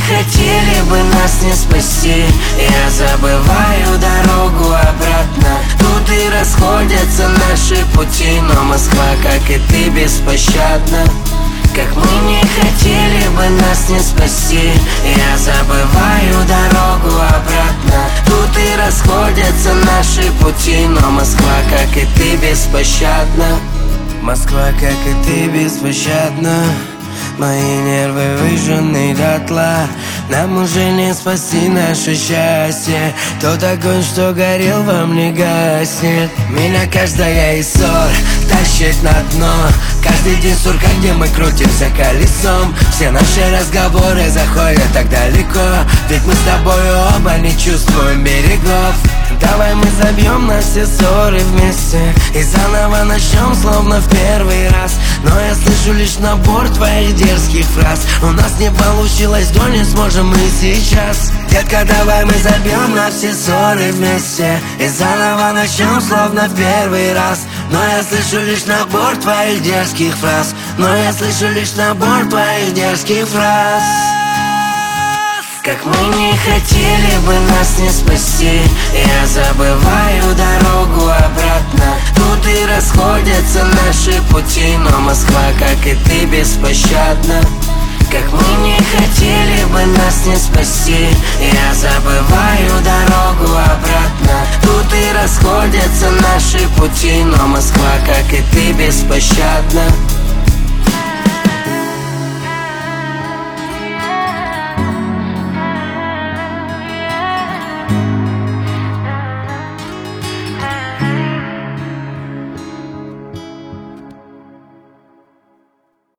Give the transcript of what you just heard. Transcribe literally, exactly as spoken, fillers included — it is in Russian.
хотели бы нас не спасти. Я забываю дорогу обратно. Тут и расходятся наши пути, но Москва, как и ты, беспощадна. Как мы не хотели бы нас не спасти. Я забываю дорогу обратно. Тут и расходятся наши пути, но Москва, как и ты, беспощадна. Москва, как и ты, беспощадна. Мои нервы выжжены дотла. Нам уже не спасти наше счастье. Тот огонь, что горел, вам не гаснет. Меня каждая из ссор тащит на дно. Каждый день сурка, где мы крутимся колесом. Все наши разговоры заходят так далеко. Ведь мы с тобой оба не чувствуем берегов. Давай мы забьем на все ссоры вместе и заново начнем, словно в первый раз. Но я слышу лишь набор твоих дерзких фраз. У нас не получилось, то не сможем мы сейчас. Детка, давай мы забьем на все ссоры вместе и заново начнем, словно в первый раз. Но я слышу лишь набор твоих дерзких фраз. Но я слышу лишь набор твоих дерзких фраз. Как мы не хотели бы нас не спасти. Я забываю дорогу обратно. Тут и расходятся наши пути, но Москва, как и ты, беспощадна. Как мы не хотели бы нас не спасти. Я забываю дорогу обратно. Тут и расходятся наши пути, но Москва, как и ты, беспощадна.